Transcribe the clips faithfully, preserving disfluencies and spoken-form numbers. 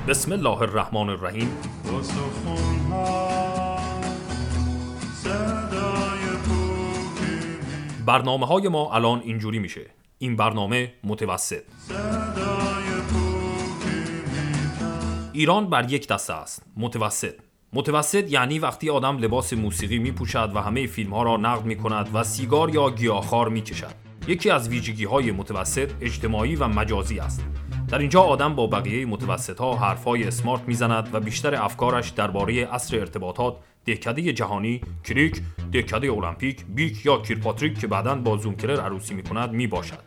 بسم الله الرحمن الرحیم. برنامه های ما الان اینجوری میشه. این برنامه متوسط. ایران بر یک دسته است. متوسط. متوسط یعنی وقتی آدم لباس موسیقی میپوشد و همه فیلم ها را نقد میکند و سیگار یا گیاهخوار میکشد. یکی از ویژگی های متوسط اجتماعی و مجازی است. در اینجا آدم با بقیه متوسط ها حرفای اسمارت میزند و بیشتر افکارش درباره عصر ارتباطات، دهکده جهانی، کلیک، دهکده المپیک، بیک یا کیرپاتریک که بعداً با زومکرر عروسی میکند میباشد.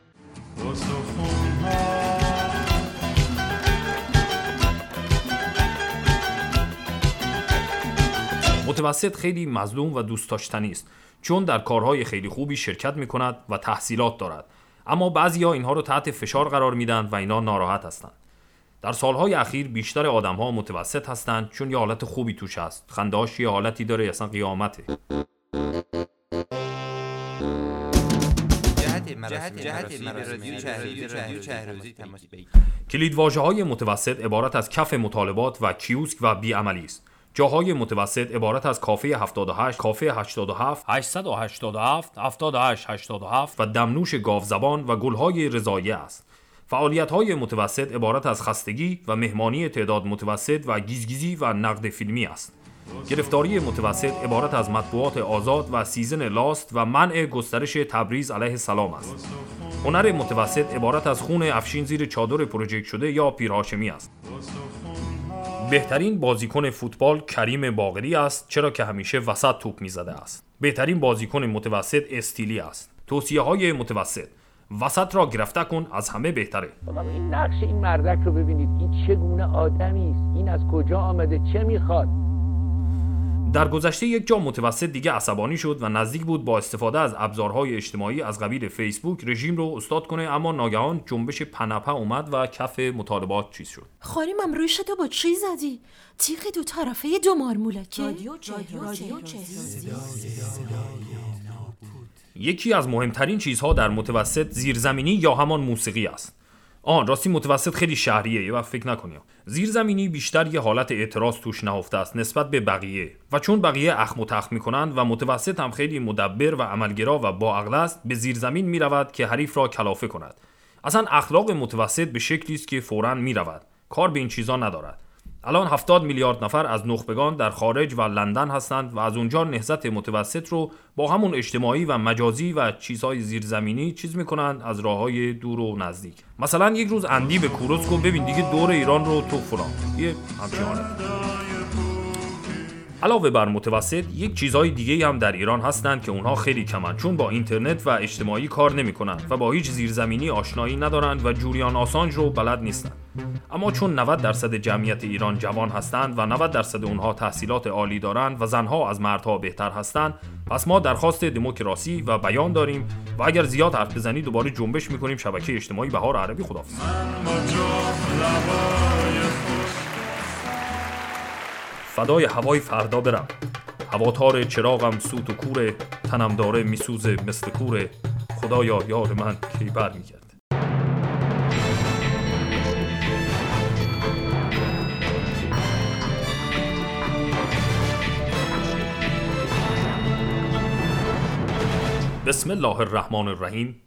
متوسط خیلی مظلوم و دوست داشتنی است، چون در کارهای خیلی خوبی شرکت میکند و تحصیلات دارد، اما بعضیا اینها رو تحت فشار قرار میدن و اینا ناراحت هستند. در سالهای اخیر بیشتر آدم‌ها متوسط هستند چون یه حالت خوبی توش هست. خنده‌اش یه حالتی داره اصلا قیامته. کلیدواژه‌های متوسط عبارت از کف مطالبات و کیوسک و بی‌عملی است. جاهای متوسط عبارت از کافه هفتاد و هشت، کافه هشتاد و هفت، هشتصد و هشتاد و هفت، هفتاد و هشت هشتاد و هفت و دمنوش گاوزبان و گلهای رضاییه است. فعالیت‌های متوسط عبارت از خستگی و مهمانی تعداد متوسط و گیزگیزی و نقد فیلمی است. گرفتاری متوسط عبارت از مطبوعات آزاد و سیزن لاست و منع گسترش تبریز علیه السلام است. هنر متوسط عبارت از خون افشین زیر چادر پروژکت شده یا پیرهاشمی است. بهترین بازیکن فوتبال کریم باقری است، چرا که همیشه وسط توپ می‌زده است. بهترین بازیکن متوسط استیلی است. توصیه‌های متوسط: وسط را گرفته کن، از همه بهتره. این نقش این مردک رو ببینید، این چگونه آدمی است، این از کجا آمده، چه می‌خواد. در گذشته یک جا متوسط دیگه عصبانی شد و نزدیک بود با استفاده از ابزارهای اجتماعی از قبیل فیسبوک رژیم رو استاد کنه، اما ناگهان جنبش پنپه اومد و کف مطالبات چیز شد. خانمم روی شده با چی زدی؟ تیغ دو طرفه دو مارمولکه؟ رادیو چه؟ یکی از مهمترین چیزها در متوسط زیرزمینی یا همان موسیقی است. آن راستی متوسط خیلی شهریه، یه وقت فکر نکنیم. زیرزمینی بیشتر یه حالت اعتراض توش نهفته است نسبت به بقیه، و چون بقیه اخم و تخم میکنن و متوسط هم خیلی مدبر و عملگرا و با عقل است، به زیرزمین میرود که حریف را کلافه کند. اصلا اخلاق متوسط به شکلی است که فوراً میرود، کار به این چیزا ندارد. الان هفتاد میلیارد نفر از نخبگان در خارج و لندن هستند و از اونجا نهضت متوسط رو با همون اجتماعی و مجازی و چیزهای زیرزمینی چیز میکنن از راههای دور و نزدیک. مثلا یک روز اندی به کوروش گفت ببین دیگه دور ایران رو تو فلان، یه همچین حالت. علاوه بر متوسط یک چیزهای دیگه هم در ایران هستند که اونها خیلی کمن، چون با اینترنت و اجتماعی کار نمیکنن و با هیچ زیرزمینی آشنایی ندارند و جولیان آسانج رو بلد نیستن. اما چون نود درصد جمعیت ایران جوان هستند و نود درصد اونها تحصیلات عالی دارند و زنها از مردها بهتر هستند، پس ما درخواست دموکراسی و بیان داریم و اگر زیاد حرف بزنی دوباره جنبش میکنیم شبکه اجتماعی بهار عربی. خداحافظ. فدای هوای فردا برم، هواتار چراغم سوت و کوره، تنم داره میسوزه مثل کوره، خدایا یار من کی بر میگرد. بسم الله الرحمن الرحیم.